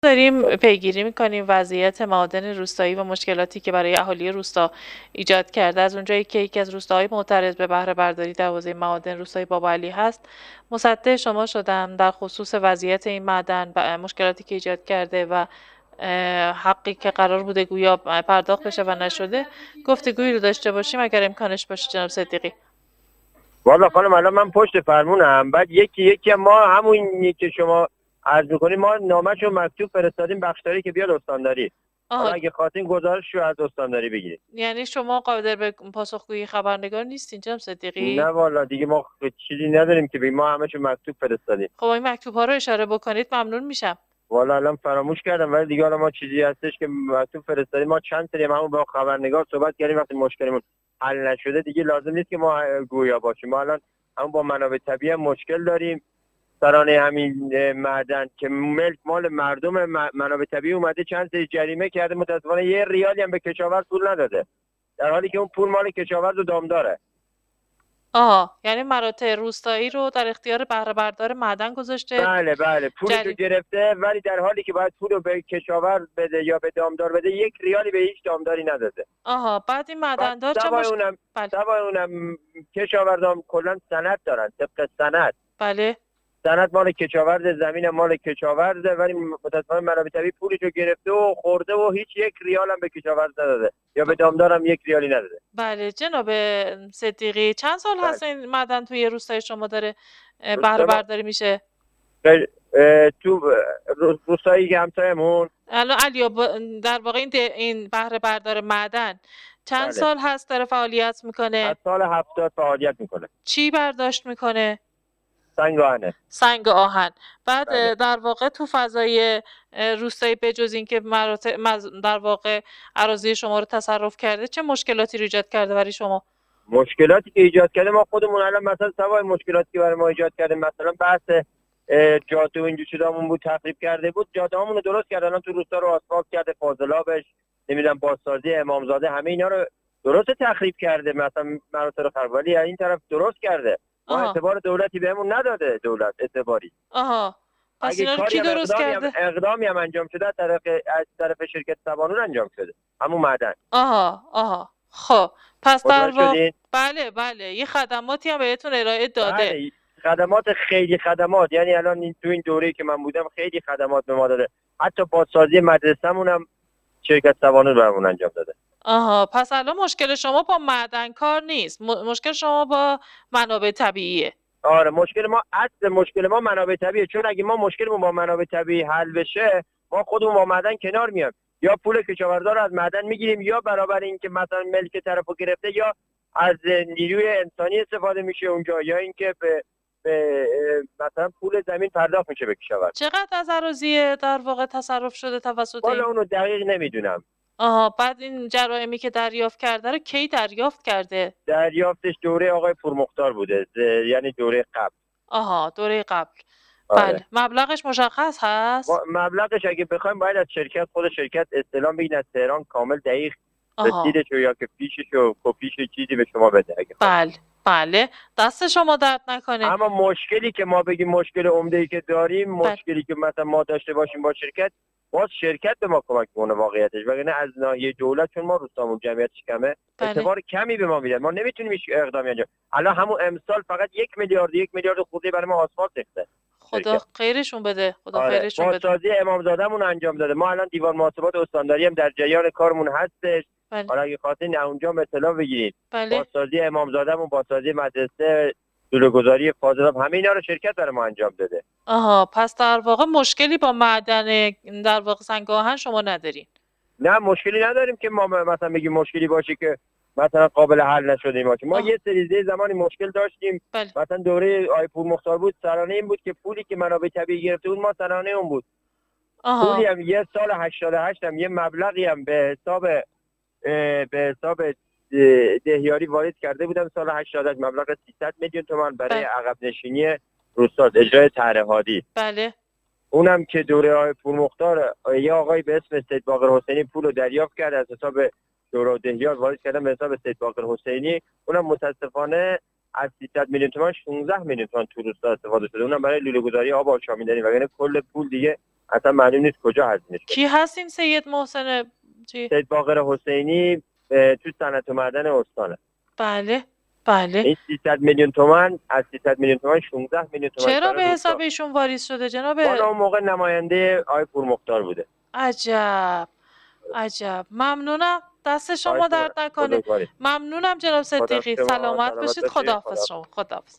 داریم پیگیری میکنیم وضعیت معادن روستایی و مشکلاتی که برای اهالی روستا ایجاد کرده. از اونجایی که یکی از روستاهای معترض به بهره برداری در حوزه معادن روستای بابا علی هست، مصدق شما شدم در خصوص وضعیت این معدن و مشکلاتی که ایجاد کرده و حقی که قرار بوده گویا پرداخت بشه و نشده گفتگویی رو داشته باشیم اگر امکانش باشه جناب صدیقی. والا خانم الان من پشت فرمونم. بعد یکی ما همونی که شما عرض می‌کنید ما نامه‌شو مکتوب فرستادیم بخشداری که بیاد استانداری. حالا اگه خواستین گزارش رو از استانداری بگیرید. یعنی شما قادر به پاسخگویی خبرنگار نیستین جناب صدیقی؟ نه والا دیگه ما چیزی نداریم که بگیم، ما همه‌شو مکتوب فرستادیم. خب این مکتوب‌ها رو اشاره بکنید ممنون میشم. والا الان فراموش کردم، ولی دیگه حالا ما چیزی هستش که مکتوب فرستادیم. ما چند سری همون با خبرنگار صحبت کردیم، وقتی مشکلمون حل نشده دیگه لازم نیست که ما گویا باشیم. ما الان همون با منابع طبیعی مشکل داریم. سرانه همین معدن که ملک مال مردم، منابع طبیعی اومده چند سری جریمه کرده، متاسفانه یه ریالی هم به کشاورز پول نداده، در حالی که اون پول مال کشاورز و دامداره. یعنی مراتع روستایی رو در اختیار بهره بردار معدن گذاشته. بله پولشو گرفته، ولی در حالی که باید پولو به کشاورز بده یا به دامدار بده یک ریالی به هیچ دامداری نداده. بعد این معدندار چه سوای اونم کشاورزام کلا سند دارن، طبق سند. بله سند مال کشاورز، زمین مال کشاورزه، ولی متاسفانه منابع طبیعی پولشو گرفته و خورده و هیچ یک ریال هم به کشاورز نداده یا به دامدارم یک ریالی نداده. بله جناب صدیقی، چند سال هست این معدن توی روستای شما داره بهره برداری میشه؟ تو روستایی که همسایمون الان علیاب در واقع این بهره بردار معدن چند سال هست داره فعالیت میکنه؟ از سال 70 فعالیت میکنه. چی برداشت میکنه؟ سنگ آهن. بعد در واقع تو فضای روستایی بجز این که در واقع اراضی شما رو تصرف کرده، چه مشکلاتی رو ایجاد کرده برای شما؟ مشکلاتی که ایجاد کرده ما خودمون الان مثلا سوای مشکلاتی که برای ما ایجاد کرده، مثلا بحث جاده و اینجور چیزامون بود، تخریب کرده بود، جاده‌هامون رو درست کرده، الان تو روستا رو آسفالت کرده، فاضلابش نمیدونم بازسازی امامزاده همه اینا رو درست تخریب کرده، مثلا مراتع خراب، ولی این طرف درست کرده. ما اعتبار دولتی بهمون نداده، دولت اعتباری. پس اینا رو کی درست کرده؟ اقدامی هم انجام شده از طرف شرکت سبانور انجام شده، همون معدن. خب پس در واقع بله یه خدماتی هم بهتون ارائه داده. خدمات خیلی خدمات، یعنی الان تو این دوره‌ای که من بودم خیلی خدمات به ما داده، حتی بازسازی مدرسه‌مون هم شرکت سبانور برامون انجام داده. پس الان مشکل شما با معدن کار نیست، مشکل شما با منابع طبیعیه. آره مشکل ما منابع طبیعیه، چون اگه ما مشکلمون با منابع طبیعی حل بشه ما خودمون با معدن کنار میایم، یا پول کشاورزا رو از معدن میگیریم، یا برابر این که مثلا ملک طرفو گرفته یا از نیروی انسانی استفاده میشه اونجا، یا اینکه به مثلا پول زمین پرداخت میشه به کشاورز. چقدر از اراضی در واقع تصرف شده توسط والا اونو دقیق نمیدونم. بعد این جرائمی که دریافت کرده رو کی دریافت کرده؟ دریافتش دوره آقای پورمختار بوده، یعنی دوره قبل. دوره قبل. آره. بله مبلغش مشخص هست؟ مبلغش اگه بخوایم باید از خود شرکت استلام بگیرین از تهران کامل دقیق رسیدش یا که پیشش و کپیش چیزی به شما بده اگه بله دست شما درد نکنه. اما مشکلی که ما بگیم مشکل عمده‌ای که داریم، مشکلی که مثلا ما داشته باشیم با شرکت، باز شرکت به ما کمک کنه واقعیتش، وگرنه از ناحیه دولت چون ما روستامون جمعیتش کمه اعتبار کمی به ما میدن، ما نمیتونیم هیچ اقدامی انجام. الان همون امسال فقط 1 میلیارد خورده برای ما آسفالت ریخته. خدا خیرشون بده. خیرشون بده. بازسازی امامزادهمون انجام داده. ما الان دیوار محاسبات استانداری هم در جریان کارمون هستش. حالا اگه خواستین اونجا اطلاع بگیرید. بازسازی امامزادهمون، بازسازی مدرسه، دوره‌گذاری فاضلاب، همه اینا رو شرکت برای ما انجام داده. پس در واقع مشکلی با معدن در واقع سنگ آهن شما ندارین؟ نه مشکلی نداریم که ما مثلا بگیم مشکلی باشه که مثلا قابل حل نشده باشه. ما یه سری زمانی مشکل داشتیم. مثلا دوره آی پورمختار بود، سرانه این بود که پولی که منابع طبیعی گرفته بود ما سرانه اون بود. پولی هم یه سال 88 هم یه مبلغی هم به حساب دهیاری وارد کرده بودم سال 88 مبلغ 300 میلیون تومان برای عقب نشینی روستا، اجرای طرح هادی. بله. اونم که دوره آقای پورمختار یه آقای به اسم سید باقر حسینی پول رو دریافت کرد از حساب دوره دهیار وارد کردن به حساب سید باقر حسینی، اونم متاسفانه از 300 میلیون تومان 16 میلیون تومان تو روستا استفاده شده، اونم برای لوله گذاری آب آشامیدنی، وگرنه کل پول دیگه اصلا معلوم نیست کجا هزینه شده. کی هست این سید محسن چی؟ سید باقر حسینی تو صنعت و معدن استانه. بله بله. این 300 میلیون تومان از 300 میلیون تومان 16 میلیون تومان چرا به حساب ایشون واریز شده جناب؟ والا اون موقع نماینده آقای پورمختار بوده. عجب عجب. ممنونم، دست شما درد نکنه. ممنونم جناب صدیقی. سلامت باشید. خداحافظ شما. خداحافظ.